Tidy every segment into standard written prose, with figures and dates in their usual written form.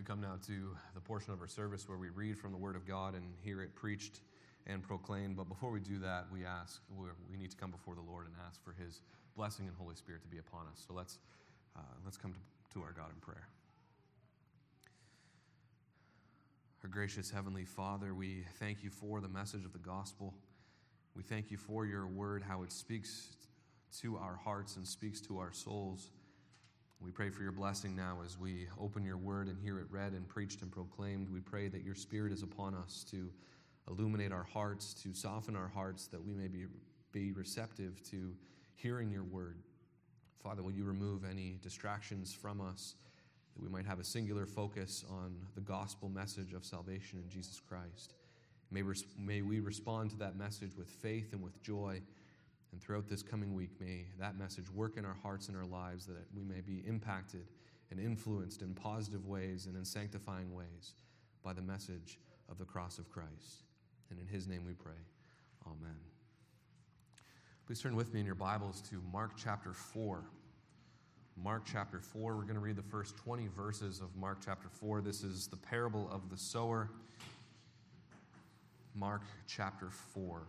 We come now to the portion of our service where we read from the Word of God and hear it preached and proclaimed. But before we do that, we need to come before the Lord and ask for His blessing and Holy Spirit to be upon us. So let's come to our God in prayer. Our gracious Heavenly Father, we thank you for the message of the gospel. We thank you for your word, how it speaks to our hearts and speaks to our souls. We pray for your blessing now as we open your word and hear it read and preached and proclaimed. We pray that your Spirit is upon us to illuminate our hearts, to soften our hearts, that we may be receptive to hearing your word. Father, will you remove any distractions from us, that we might have a singular focus on the gospel message of salvation in Jesus Christ. May we respond to that message with faith and with joy. And throughout this coming week, may that message work in our hearts and our lives, that we may be impacted and influenced in positive ways and in sanctifying ways by the message of the cross of Christ. And in his name we pray. Amen. Please turn with me in your Bibles to Mark chapter 4. Mark chapter 4, we're going to read the first 20 verses of Mark chapter 4. This is the parable of the sower. Mark chapter 4.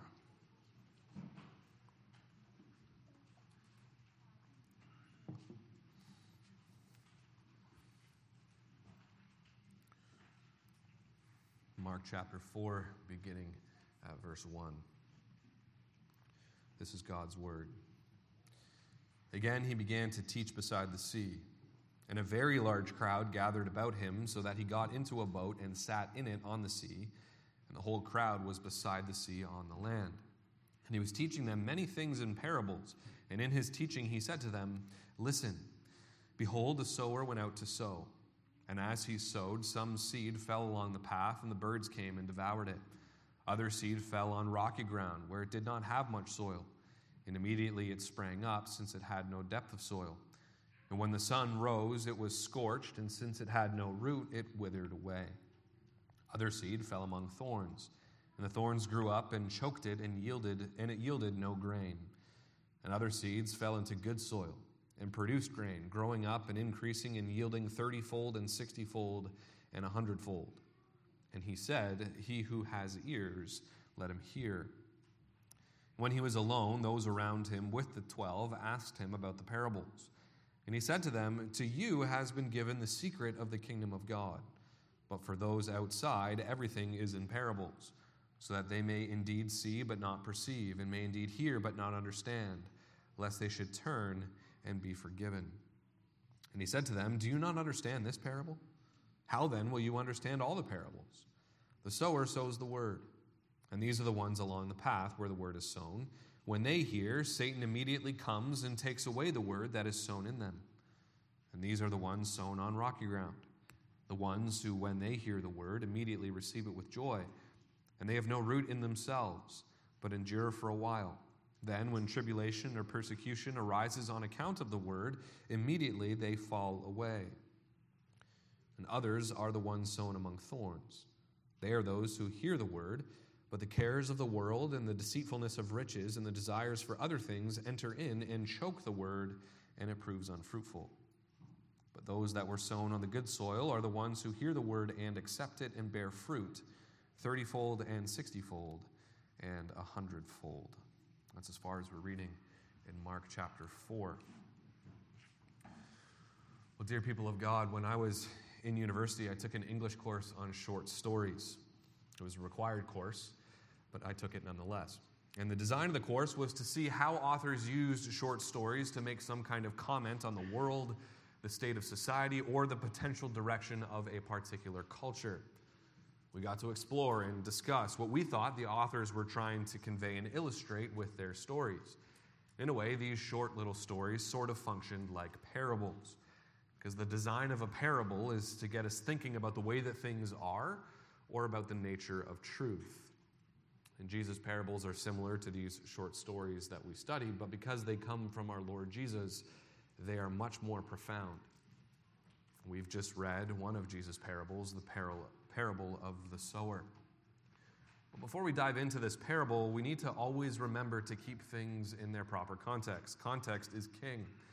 Mark chapter 4, beginning at verse 1. This is God's word. Again, he began to teach beside the sea, and a very large crowd gathered about him, so that he got into a boat and sat in it on the sea, and the whole crowd was beside the sea on the land. And he was teaching them many things in parables, and in his teaching he said to them, "Listen, behold, the sower went out to sow. And as he sowed, some seed fell along the path, and the birds came and devoured it. Other seed fell on rocky ground, where it did not have much soil. And immediately it sprang up, since it had no depth of soil. And when the sun rose, it was scorched, and since it had no root, it withered away. Other seed fell among thorns, and the thorns grew up and choked it, and it yielded no grain. And other seeds fell into good soil, and produced grain, growing up and increasing and yielding 30-fold and 60-fold and 100-fold. And he said, He who has ears, let him hear. When he was alone, those around him with the 12 asked him about the parables. And he said to them, To you has been given the secret of the kingdom of God. But for those outside, everything is in parables, so that they may indeed see but not perceive, and may indeed hear but not understand, lest they should turn and be forgiven. And he said to them, Do you not understand this parable? How then will you understand all the parables? The sower sows the word, and these are the ones along the path where the word is sown. When they hear, Satan immediately comes and takes away the word that is sown in them. And these are the ones sown on rocky ground, the ones who, when they hear the word, immediately receive it with joy. And they have no root in themselves, but endure for a while. Then, when tribulation or persecution arises on account of the word, immediately they fall away. And others are the ones sown among thorns. They are those who hear the word, but the cares of the world and the deceitfulness of riches and the desires for other things enter in and choke the word, and it proves unfruitful. But those that were sown on the good soil are the ones who hear the word and accept it and bear fruit, 30-fold and 60-fold and 100-fold. That's as far as we're reading in Mark chapter 4. Well, dear people of God, when I was in university, I took an English course on short stories. It was a required course, but I took it nonetheless. And the design of the course was to see how authors used short stories to make some kind of comment on the world, the state of society, or the potential direction of a particular culture. We got to explore and discuss what we thought the authors were trying to convey and illustrate with their stories. In a way, these short little stories sort of functioned like parables, because the design of a parable is to get us thinking about the way that things are or about the nature of truth. And Jesus' parables are similar to these short stories that we studied, but because they come from our Lord Jesus, they are much more profound. We've just read one of Jesus' parables, the parable of the sower. But before we dive into this parable, we need to always remember to keep things in their proper context. Context is king.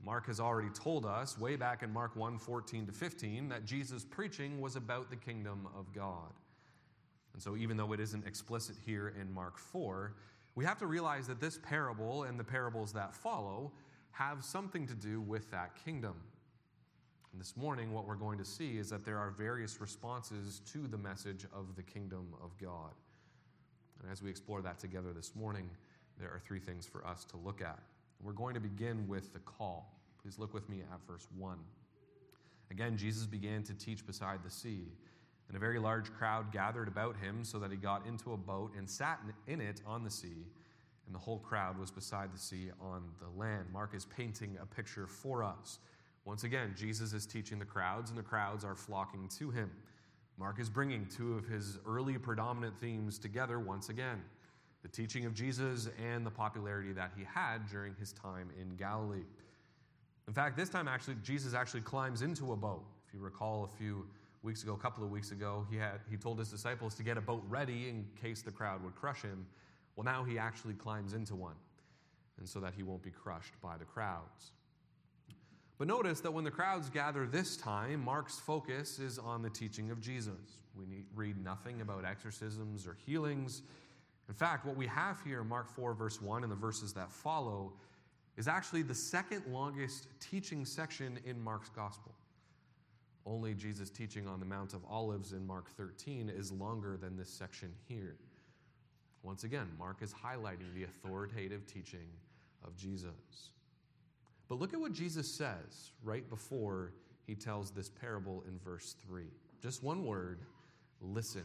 Mark has already told us, way back in Mark 1:14-15, that Jesus' preaching was about the kingdom of God. And so even though it isn't explicit here in Mark 4, we have to realize that this parable and the parables that follow have something to do with that kingdom. And this morning, what we're going to see is that there are various responses to the message of the kingdom of God. And as we explore that together this morning, there are three things for us to look at. We're going to begin with the call. Please look with me at verse 1. Again, Jesus began to teach beside the sea, and a very large crowd gathered about him, so that he got into a boat and sat in it on the sea, and the whole crowd was beside the sea on the land. Mark is painting a picture for us. Once again, Jesus is teaching the crowds, and the crowds are flocking to him. Mark is bringing two of his early predominant themes together once again: the teaching of Jesus and the popularity that he had during his time in Galilee. In fact, this time Jesus actually climbs into a boat. If you recall a couple of weeks ago, he told his disciples to get a boat ready in case the crowd would crush him. Well, now he actually climbs into one, and so that he won't be crushed by the crowds. But notice that when the crowds gather this time, Mark's focus is on the teaching of Jesus. We read nothing about exorcisms or healings. In fact, what we have here in Mark 4, verse 1, and the verses that follow, is actually the second longest teaching section in Mark's gospel. Only Jesus' teaching on the Mount of Olives in Mark 13 is longer than this section here. Once again, Mark is highlighting the authoritative teaching of Jesus. But look at what Jesus says right before he tells this parable in verse 3. Just one word: listen.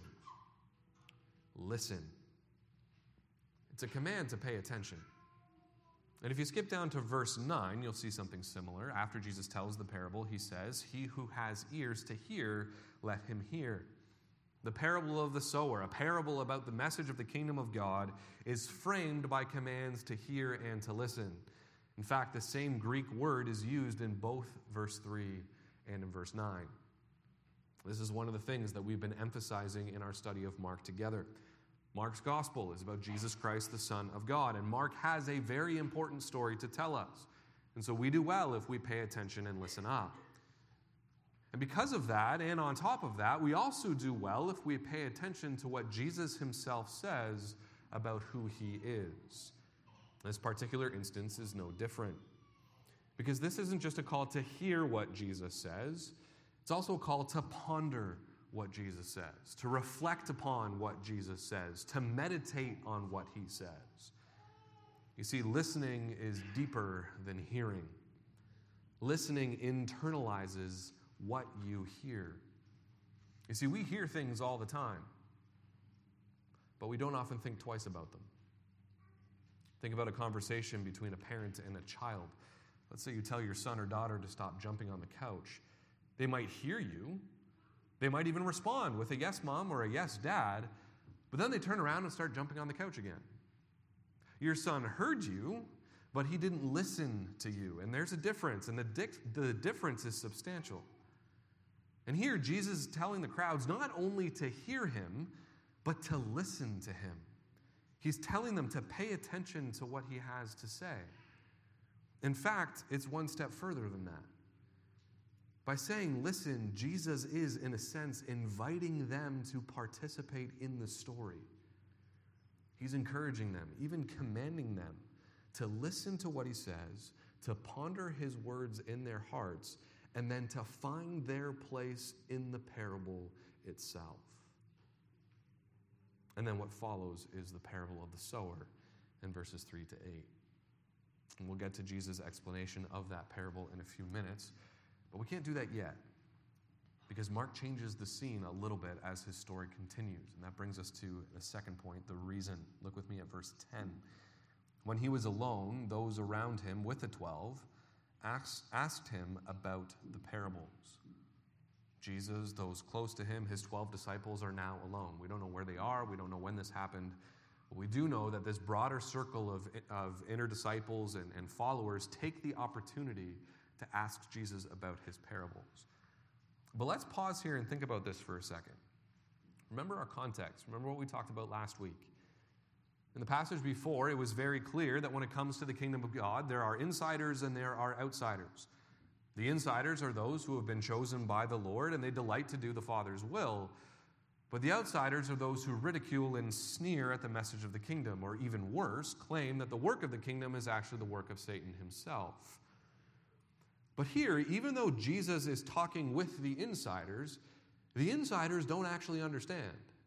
Listen. It's a command to pay attention. And if you skip down to verse 9, you'll see something similar. After Jesus tells the parable, he says, "He who has ears to hear, let him hear." The parable of the sower, a parable about the message of the kingdom of God, is framed by commands to hear and to listen. In fact, the same Greek word is used in both verse 3 and in verse 9. This is one of the things that we've been emphasizing in our study of Mark together. Mark's gospel is about Jesus Christ, the Son of God, and Mark has a very important story to tell us. And so we do well if we pay attention and listen up. And because of that, and on top of that, we also do well if we pay attention to what Jesus himself says about who he is. This particular instance is no different. Because this isn't just a call to hear what Jesus says, it's also a call to ponder what Jesus says, to reflect upon what Jesus says, to meditate on what he says. You see, listening is deeper than hearing. Listening internalizes what you hear. You see, we hear things all the time, but we don't often think twice about them. Think about a conversation between a parent and a child. Let's say you tell your son or daughter to stop jumping on the couch. They might hear you. They might even respond with a yes, mom, or a yes, dad, but then they turn around and start jumping on the couch again. Your son heard you, but he didn't listen to you. And there's a difference, and the difference is substantial. And here, Jesus is telling the crowds not only to hear him, but to listen to him. He's telling them to pay attention to what he has to say. In fact, it's one step further than that. By saying, listen, Jesus is, in a sense, inviting them to participate in the story. He's encouraging them, even commanding them to listen to what he says, to ponder his words in their hearts, and then to find their place in the parable itself. And then what follows is the parable of the sower in verses 3 to 8. And we'll get to Jesus' explanation of that parable in a few minutes. But we can't do that yet, because Mark changes the scene a little bit as his story continues. And that brings us to the second point, the reason. Look with me at verse 10. When he was alone, those around him with the 12 asked him about the parables. Jesus, those close to him, his 12 disciples, are now alone. We don't know where they are. We don't know when this happened. But we do know that this broader circle of inner disciples and followers take the opportunity to ask Jesus about his parables. But let's pause here and think about this for a second. Remember our context. Remember what we talked about last week. In the passage before, it was very clear that when it comes to the kingdom of God, there are insiders and there are outsiders. The insiders are those who have been chosen by the Lord, and they delight to do the Father's will. But the outsiders are those who ridicule and sneer at the message of the kingdom, or even worse, claim that the work of the kingdom is actually the work of Satan himself. But here, even though Jesus is talking with the insiders don't actually understand.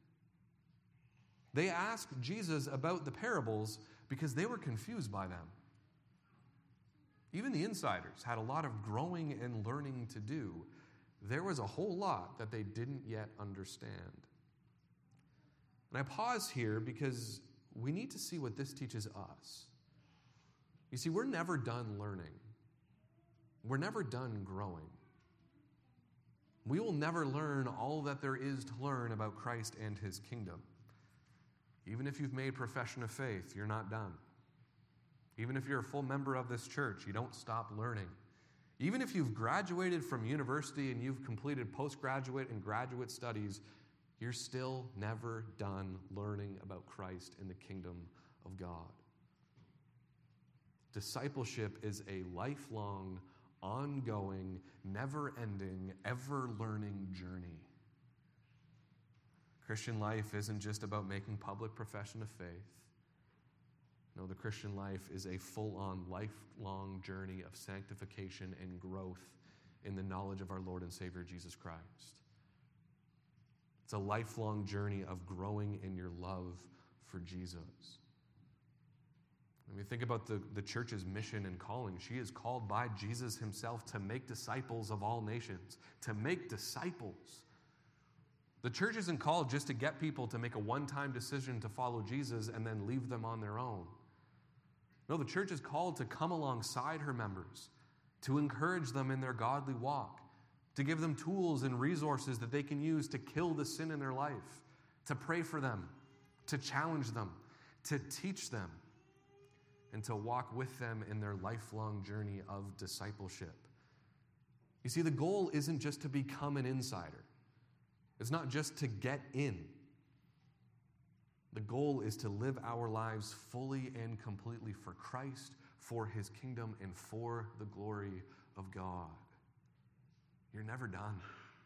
They asked Jesus about the parables because they were confused by them. Even the insiders had a lot of growing and learning to do. There was a whole lot that they didn't yet understand. And I pause here because we need to see what this teaches us. You see, we're never done learning. We're never done growing. We will never learn all that there is to learn about Christ and his kingdom. Even if you've made profession of faith, you're not done. Even if you're a full member of this church, you don't stop learning. Even if you've graduated from university and you've completed postgraduate and graduate studies, you're still never done learning about Christ and the kingdom of God. Discipleship is a lifelong, ongoing, never-ending, ever-learning journey. Christian life isn't just about making public profession of faith. No, the Christian life is a full-on, lifelong journey of sanctification and growth in the knowledge of our Lord and Savior Jesus Christ. It's a lifelong journey of growing in your love for Jesus. When we think about the church's mission and calling, she is called by Jesus himself to make disciples of all nations, to make disciples. The church isn't called just to get people to make a one-time decision to follow Jesus and then leave them on their own. No, the church is called to come alongside her members, to encourage them in their godly walk, to give them tools and resources that they can use to kill the sin in their life, to pray for them, to challenge them, to teach them, and to walk with them in their lifelong journey of discipleship. You see, the goal isn't just to become an insider. It's not just to get in. The goal is to live our lives fully and completely for Christ, for his kingdom, and for the glory of God. You're never done.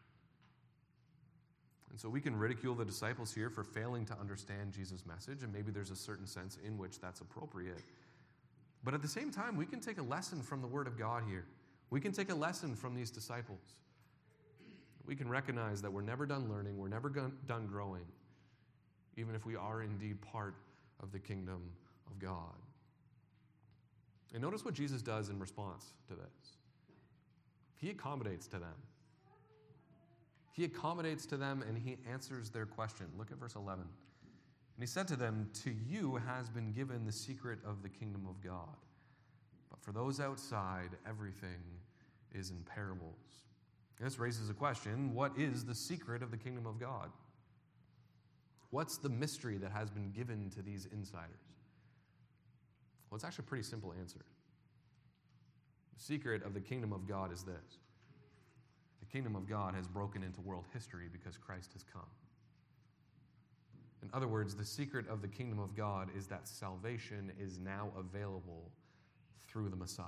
And so we can ridicule the disciples here for failing to understand Jesus' message, and maybe there's a certain sense in which that's appropriate. But at the same time, we can take a lesson from the Word of God here. We can take a lesson from these disciples. We can recognize that we're never done learning, we're never done growing, even if we are indeed part of the kingdom of God. And notice what Jesus does in response to this. He accommodates to them. He accommodates to them and he answers their question. Look at verse 11. And he said to them, "To you has been given the secret of the kingdom of God. But for those outside, everything is in parables." And this raises a question. What is the secret of the kingdom of God? What's the mystery that has been given to these insiders? Well, it's actually a pretty simple answer. The secret of the kingdom of God is this. The kingdom of God has broken into world history because Christ has come. In other words, the secret of the kingdom of God is that salvation is now available through the Messiah.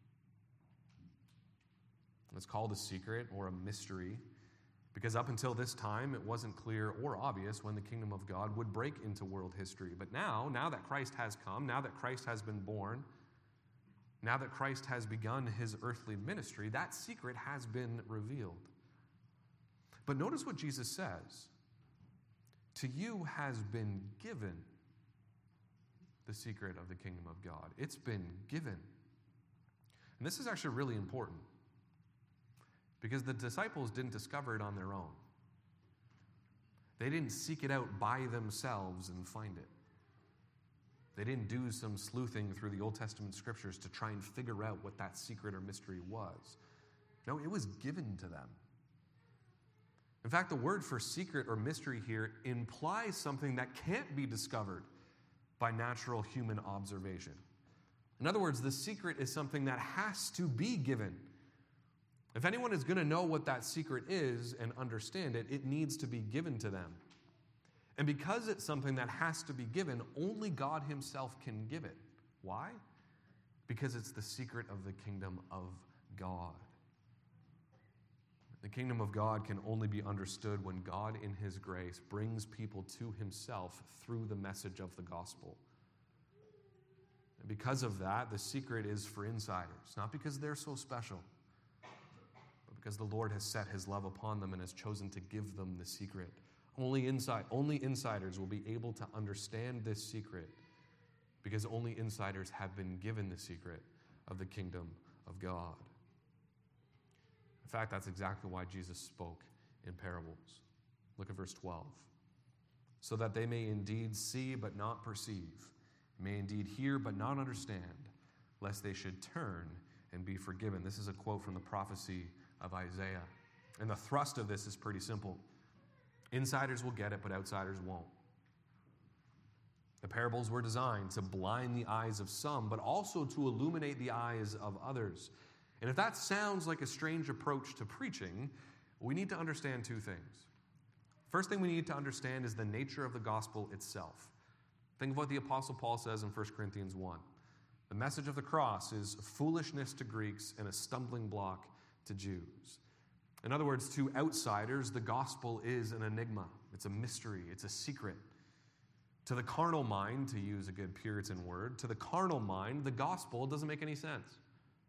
It's called a secret or a mystery because up until this time, it wasn't clear or obvious when the kingdom of God would break into world history. But now that Christ has come, now that Christ has been born, now that Christ has begun his earthly ministry, that secret has been revealed. But notice what Jesus says. To you has been given the secret of the kingdom of God. It's been given. And this is actually really important because the disciples didn't discover it on their own. They didn't seek it out by themselves and find it. They didn't do some sleuthing through the Old Testament scriptures to try and figure out what that secret or mystery was. No, it was given to them. In fact, the word for secret or mystery here implies something that can't be discovered by natural human observation. In other words, the secret is something that has to be given. If anyone is going to know what that secret is and understand it, it needs to be given to them. And because it's something that has to be given, only God himself can give it. Why? Because it's the secret of the kingdom of God. The kingdom of God can only be understood when God, in his grace, brings people to himself through the message of the gospel. And because of that, the secret is for insiders, not because they're so special, but because the Lord has set his love upon them and has chosen to give them the secret. Only insiders will be able to understand this secret, because only insiders have been given the secret of the kingdom of God. In fact, that's exactly why Jesus spoke in parables. Look at verse 12. So that they may indeed see but not perceive, may indeed hear but not understand, lest they should turn and be forgiven. This is a quote from the prophecy of Isaiah. And the thrust of this is pretty simple. Insiders will get it, but outsiders won't. The parables were designed to blind the eyes of some, but also to illuminate the eyes of others. And if that sounds like a strange approach to preaching, we need to understand two things. First thing we need to understand is the nature of the gospel itself. Think of what the Apostle Paul says in 1 Corinthians 1. The message of the cross is foolishness to Greeks and a stumbling block to Jews. In other words, to outsiders, the gospel is an enigma. It's a mystery. It's a secret. To the carnal mind, to use a good Puritan word, to the carnal mind, the gospel doesn't make any sense.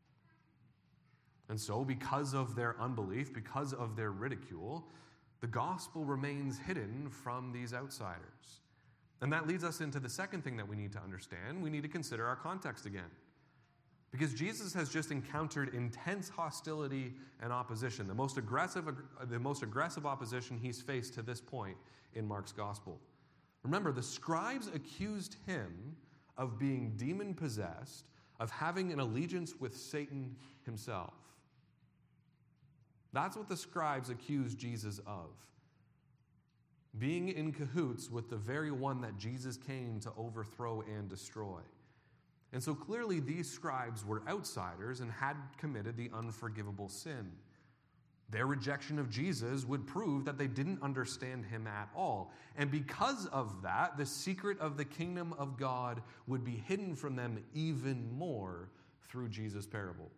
And so, because of their unbelief, because of their ridicule, the gospel remains hidden from these outsiders. And that leads us into the second thing that we need to understand. We need to consider our context again. Because Jesus has just encountered intense hostility and opposition, the most aggressive opposition he's faced to this point in Mark's gospel. Remember, the scribes accused him of being demon-possessed, of having an allegiance with Satan himself. That's what the scribes accused Jesus of. Being in cahoots with the very one that Jesus came to overthrow and destroy. And so clearly these scribes were outsiders and had committed the unforgivable sin. Their rejection of Jesus would prove that they didn't understand him at all. And because of that, the secret of the kingdom of God would be hidden from them even more through Jesus' parables.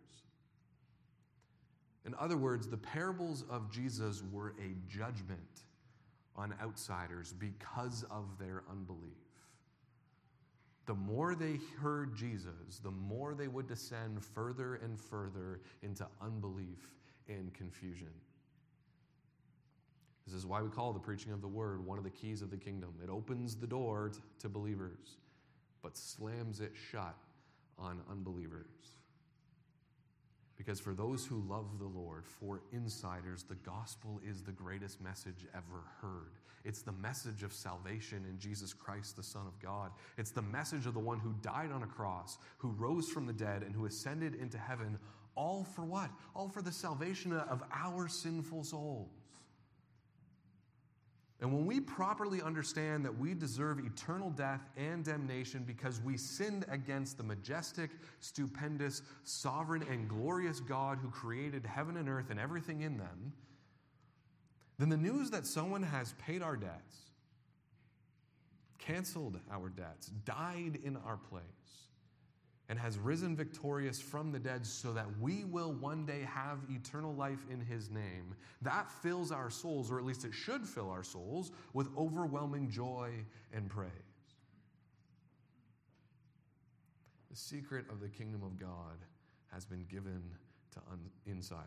In other words, the parables of Jesus were a judgment on outsiders because of their unbelief. The more they heard Jesus, the more they would descend further and further into unbelief and confusion. This is why we call the preaching of the word one of the keys of the kingdom. It opens the door to believers, but slams it shut on unbelievers. Because for those who love the Lord, for insiders, the gospel is the greatest message ever heard. It's the message of salvation in Jesus Christ, the Son of God. It's the message of the one who died on a cross, who rose from the dead, and who ascended into heaven. All for what? All for the salvation of our sinful souls. And when we properly understand that we deserve eternal death and damnation because we sinned against the majestic, stupendous, sovereign, and glorious God who created heaven and earth and everything in them, then the news that someone has paid our debts, canceled our debts, died in our place, and has risen victorious from the dead so that we will one day have eternal life in his name, that fills our souls, or at least it should fill our souls, with overwhelming joy and praise. The secret of the kingdom of God has been given to insiders.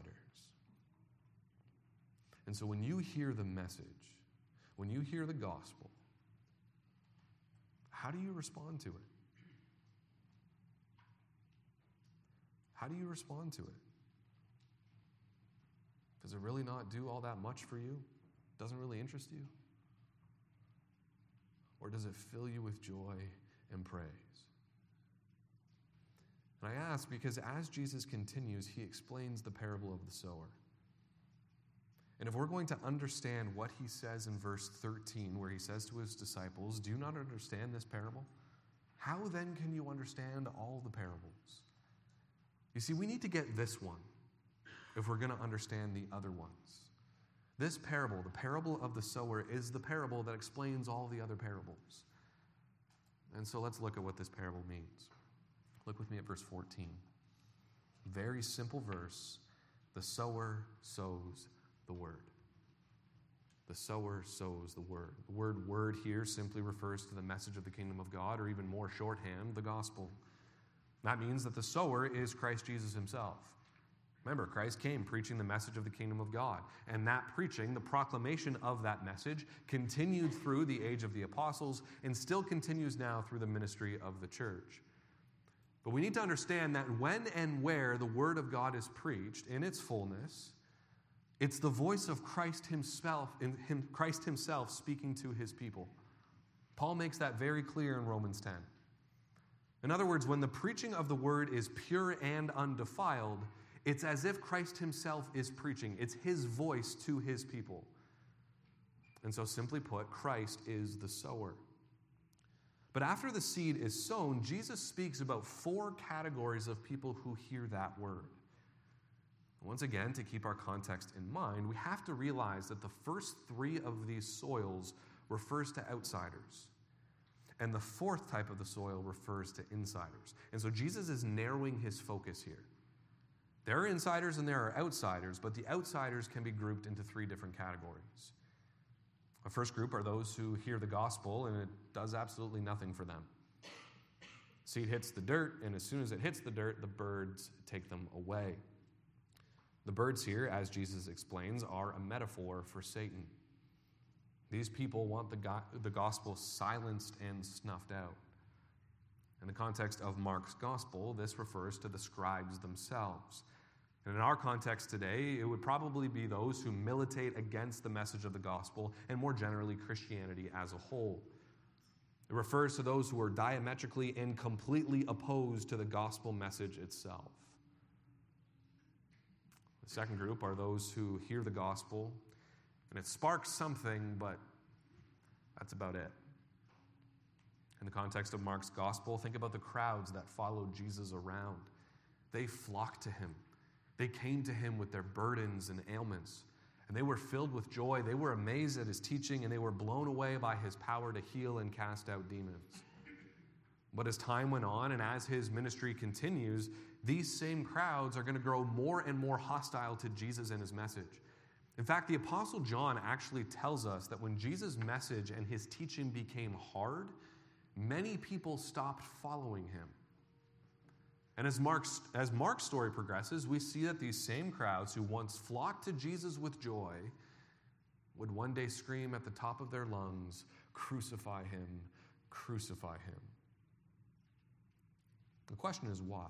And so when you hear the message, when you hear the gospel, how do you respond to it? How do you respond to it? Does it really not do all that much for you? Doesn't really interest you? Or does it fill you with joy and praise? And I ask because as Jesus continues, he explains the parable of the sower. And if we're going to understand what he says in verse 13, where he says to his disciples, "Do you not understand this parable? How then can you understand all the parables?" You see, we need to get this one if we're going to understand the other ones. This parable, the parable of the sower, is the parable that explains all the other parables. And so let's look at what this parable means. Look with me at verse 14. Very simple verse. The sower sows the word. The sower sows the word. The word word here simply refers to the message of the kingdom of God, or even more shorthand, the gospel. That means that the sower is Christ Jesus himself. Remember, Christ came preaching the message of the kingdom of God. And that preaching, the proclamation of that message, continued through the age of the apostles and still continues now through the ministry of the church. But we need to understand that when and where the word of God is preached in its fullness, it's the voice of Christ himself speaking to his people. Paul makes that very clear in Romans 10. In other words, when the preaching of the word is pure and undefiled, it's as if Christ himself is preaching. It's his voice to his people. And so simply put, Christ is the sower. But after the seed is sown, Jesus speaks about 4 categories of people who hear that word. Once again, to keep our context in mind, we have to realize that the first 3 of these soils refers to outsiders. And the 4th type of the soil refers to insiders. And so Jesus is narrowing his focus here. There are insiders and there are outsiders, but the outsiders can be grouped into 3 different categories. The first group are those who hear the gospel and it does absolutely nothing for them. Seed hits the dirt, and as soon as it hits the dirt, the birds take them away. The birds here, as Jesus explains, are a metaphor for Satan. These people want the gospel silenced and snuffed out. In the context of Mark's gospel, this refers to the scribes themselves. And in our context today, it would probably be those who militate against the message of the gospel and more generally Christianity as a whole. It refers to those who are diametrically and completely opposed to the gospel message itself. The second group are those who hear the gospel, and it sparks something, but that's about it. In the context of Mark's gospel, think about the crowds that followed Jesus around. They flocked to him. They came to him with their burdens and ailments, and they were filled with joy. They were amazed at his teaching, and they were blown away by his power to heal and cast out demons. But as time went on and as his ministry continues, these same crowds are going to grow more and more hostile to Jesus and his message. In fact, the Apostle John actually tells us that when Jesus' message and his teaching became hard, many people stopped following him. And as Mark's story progresses, we see that these same crowds who once flocked to Jesus with joy would one day scream at the top of their lungs, "Crucify him, crucify him." The question is why?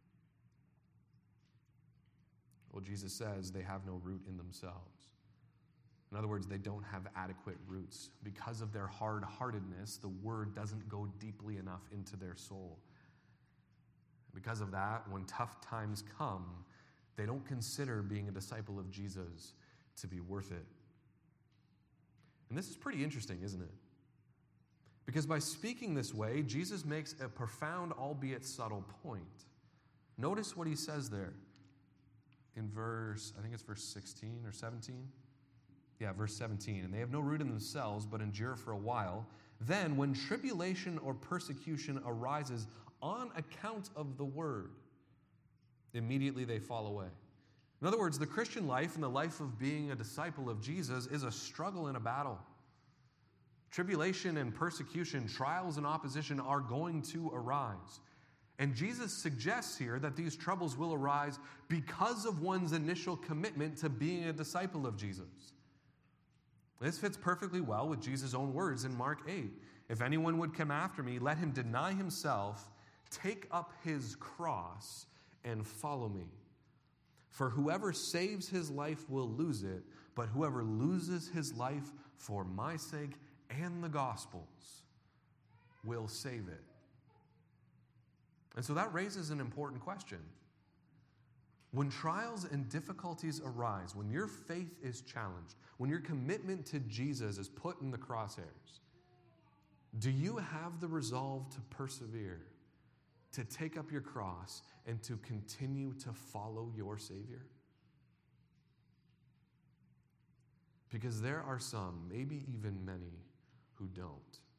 Well, Jesus says they have no root in themselves. In other words, they don't have adequate roots. Because of their hard-heartedness, the word doesn't go deeply enough into their soul. Because of that, when tough times come, they don't consider being a disciple of Jesus to be worth it. And this is pretty interesting, isn't it? Because by speaking this way, Jesus makes a profound, albeit subtle point. Notice what he says there in verse 16 or 17. Yeah, verse 17. And they have no root in themselves, but endure for a while. Then, when tribulation or persecution arises on account of the word, immediately they fall away. In other words, the Christian life and the life of being a disciple of Jesus is a struggle and a battle. Tribulation and persecution, trials and opposition are going to arise. And Jesus suggests here that these troubles will arise because of one's initial commitment to being a disciple of Jesus. This fits perfectly well with Jesus' own words in Mark 8. If anyone would come after me, let him deny himself, take up his cross, and follow me. For whoever saves his life will lose it, but whoever loses his life for my sake and the gospel's will save it. And so that raises an important question. When trials and difficulties arise, when your faith is challenged, when your commitment to Jesus is put in the crosshairs, do you have the resolve to persevere, to take up your cross, and to continue to follow your Savior? Because there are some, maybe even many, who don't.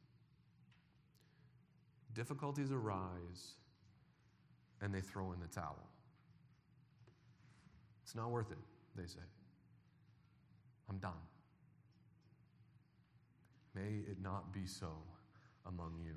Difficulties arise, and they throw in the towel. It's not worth it, they say. I'm done. May it not be so among you.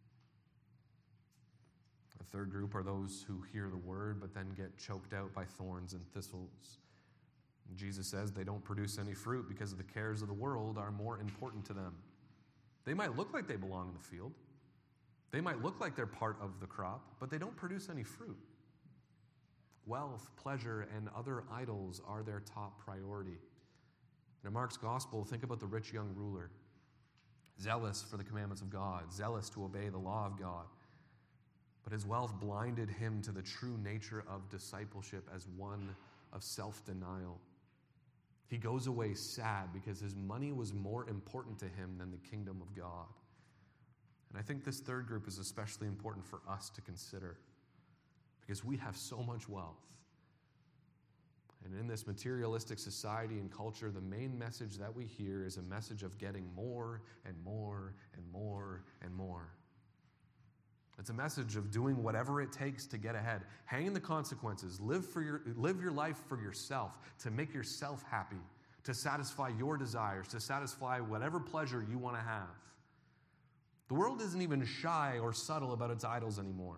A third group are those who hear the word but then get choked out by thorns and thistles. Jesus says they don't produce any fruit because the cares of the world are more important to them. They might look like they belong in the field. They might look like they're part of the crop, but they don't produce any fruit. Wealth, pleasure, and other idols are their top priority. In Mark's gospel, think about the rich young ruler, zealous for the commandments of God, zealous to obey the law of God. But his wealth blinded him to the true nature of discipleship as one of self-denial. He goes away sad because his money was more important to him than the kingdom of God. And I think this third group is especially important for us to consider because we have so much wealth. And in this materialistic society and culture, the main message that we hear is a message of getting more and more and more and more. It's a message of doing whatever it takes to get ahead. Hang in the consequences. Live your life for yourself, to make yourself happy, to satisfy your desires, to satisfy whatever pleasure you want to have. The world isn't even shy or subtle about its idols anymore.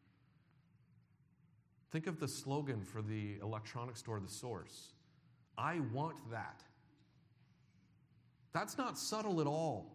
Think of the slogan for the electronics store, The Source. I want that. That's not subtle at all.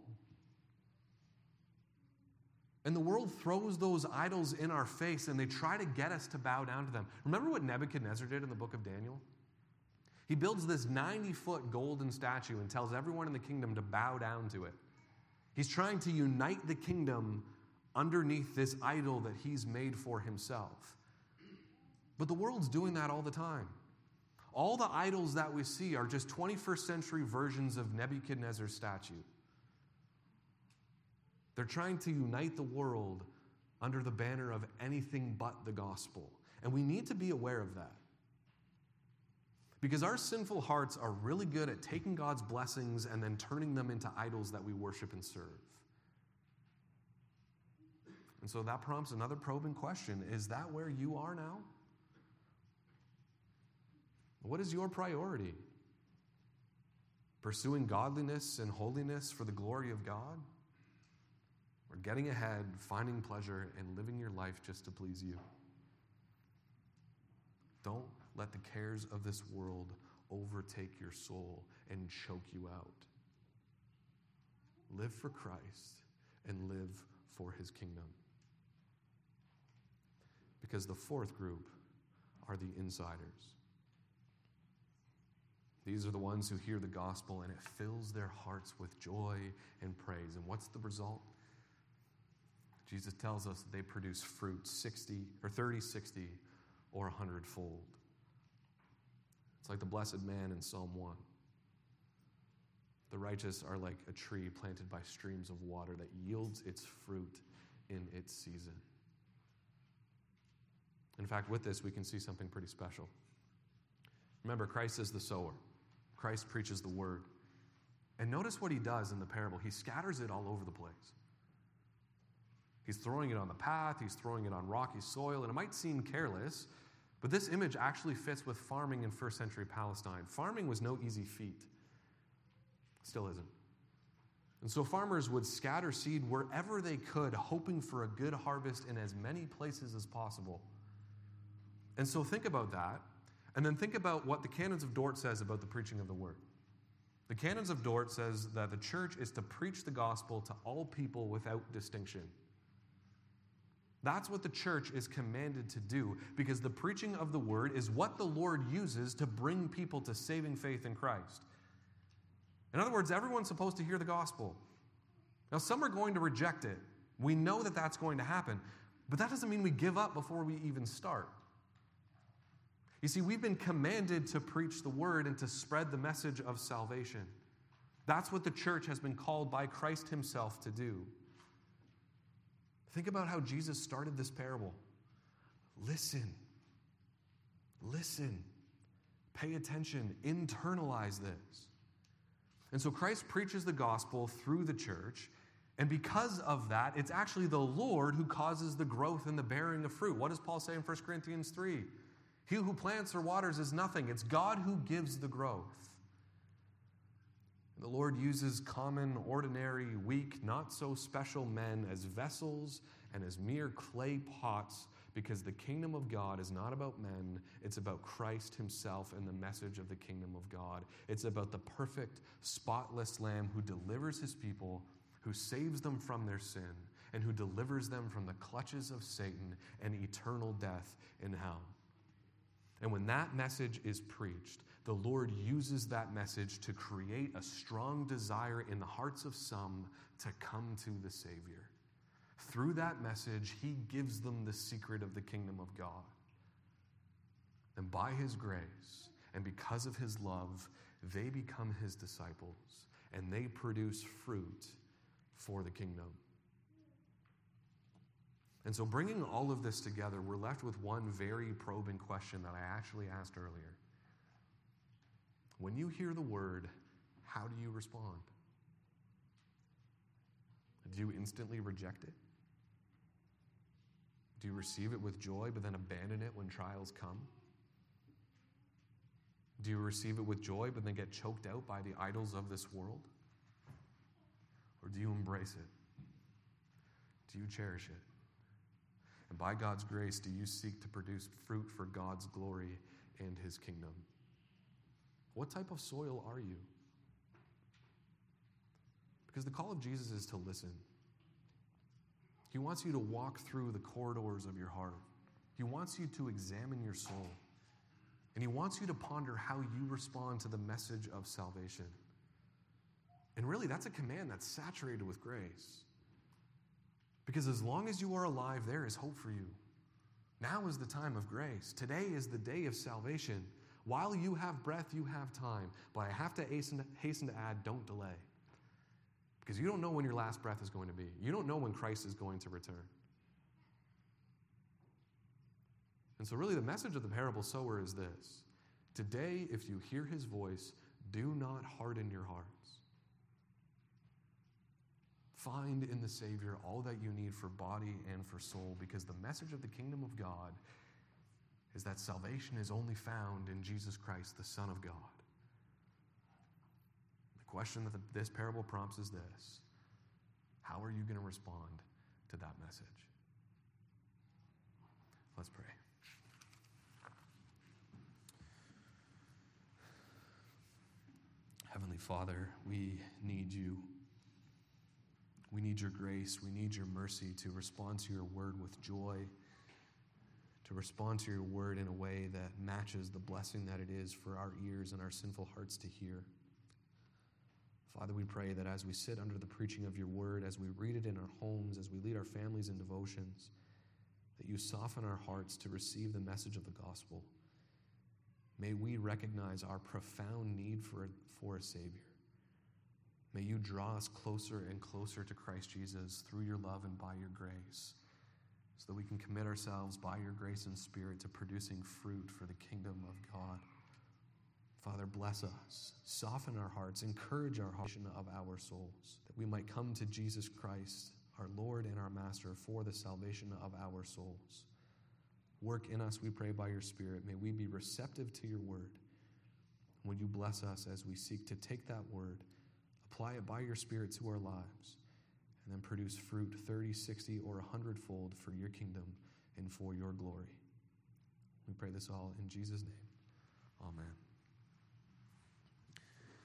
And the world throws those idols in our face and they try to get us to bow down to them. Remember what Nebuchadnezzar did in the book of Daniel? He builds this 90-foot golden statue and tells everyone in the kingdom to bow down to it. He's trying to unite the kingdom underneath this idol that he's made for himself. But the world's doing that all the time. All the idols that we see are just 21st century versions of Nebuchadnezzar's statue. They're trying to unite the world under the banner of anything but the gospel. And we need to be aware of that. Because our sinful hearts are really good at taking God's blessings and then turning them into idols that we worship and serve. And so that prompts another probing question. Is that where you are now? What is your priority? Pursuing godliness and holiness for the glory of God? Or getting ahead, finding pleasure, and living your life just to please you? Don't let the cares of this world overtake your soul and choke you out. Live for Christ and live for his kingdom. Because the fourth group are the insiders. These are the ones who hear the gospel and it fills their hearts with joy and praise. And what's the result? Jesus tells us that they produce fruit 30, 60, or 100-fold. It's like the blessed man in Psalm 1. The righteous are like a tree planted by streams of water that yields its fruit in its season. In fact, with this, we can see something pretty special. Remember, Christ is the sower. Christ preaches the word. And notice what he does in the parable. He scatters it all over the place. He's throwing it on the path. He's throwing it on rocky soil. And it might seem careless, but this image actually fits with farming in first century Palestine. Farming was no easy feat. Still isn't. And so farmers would scatter seed wherever they could, hoping for a good harvest in as many places as possible. And so think about that, and then think about what the Canons of Dort says about the preaching of the word. The Canons of Dort says that the church is to preach the gospel to all people without distinction. That's what the church is commanded to do, because the preaching of the word is what the Lord uses to bring people to saving faith in Christ. In other words, everyone's supposed to hear the gospel. Now, some are going to reject it. We know that that's going to happen, but that doesn't mean we give up before we even start. You see, we've been commanded to preach the word and to spread the message of salvation. That's what the church has been called by Christ himself to do. Think about how Jesus started this parable. Listen. Listen. Pay attention. Internalize this. And so Christ preaches the gospel through the church, and because of that, it's actually the Lord who causes the growth and the bearing of fruit. What does Paul say in 1 Corinthians 3? He who plants or waters is nothing. It's God who gives the growth. The Lord uses common, ordinary, weak, not so special men as vessels and as mere clay pots, because the kingdom of God is not about men. It's about Christ himself and the message of the kingdom of God. It's about the perfect, spotless Lamb who delivers his people, who saves them from their sin, and who delivers them from the clutches of Satan and eternal death in hell. And when that message is preached, the Lord uses that message to create a strong desire in the hearts of some to come to the Savior. Through that message, he gives them the secret of the kingdom of God. And by his grace, and because of his love, they become his disciples, and they produce fruit for the kingdom. And so bringing all of this together, we're left with one very probing question that I actually asked earlier. When you hear the word, how do you respond? Do you instantly reject it? Do you receive it with joy, but then abandon it when trials come? Do you receive it with joy, but then get choked out by the idols of this world? Or do you embrace it? Do you cherish it? And by God's grace, do you seek to produce fruit for God's glory and his kingdom? What type of soil are you? Because the call of Jesus is to listen. He wants you to walk through the corridors of your heart. He wants you to examine your soul. And he wants you to ponder how you respond to the message of salvation. And really, that's a command that's saturated with grace. Because as long as you are alive, there is hope for you. Now is the time of grace. Today is the day of salvation. While you have breath, you have time. But I have to hasten to add, don't delay. Because you don't know when your last breath is going to be. You don't know when Christ is going to return. And so really the message of the parable sower is this. Today, if you hear his voice, do not harden your hearts. Find in the Savior all that you need for body and for soul, because the message of the kingdom of God is that salvation is only found in Jesus Christ, the Son of God. The question that this parable prompts is this: how are you going to respond to that message? Let's pray. Heavenly Father, we need you. We need your grace. We need your mercy to respond to your word with joy, to respond to your word in a way that matches the blessing that it is for our ears and our sinful hearts to hear. Father, we pray that as we sit under the preaching of your word, as we read it in our homes, as we lead our families in devotions, that you soften our hearts to receive the message of the gospel. May we recognize our profound need for a Savior. May you draw us closer and closer to Christ Jesus through your love and by your grace, so that we can commit ourselves by your grace and Spirit to producing fruit for the kingdom of God. Father, bless us, soften our hearts, encourage our heart of our souls, that we might come to Jesus Christ, our Lord and our Master, for the salvation of our souls. Work in us, we pray, by your Spirit. May we be receptive to your word. Would you bless us as we seek to take that word, apply it by your Spirit to our lives, and then produce fruit 30, 60, or 100-fold for your kingdom and for your glory. We pray this all in Jesus' name. Amen.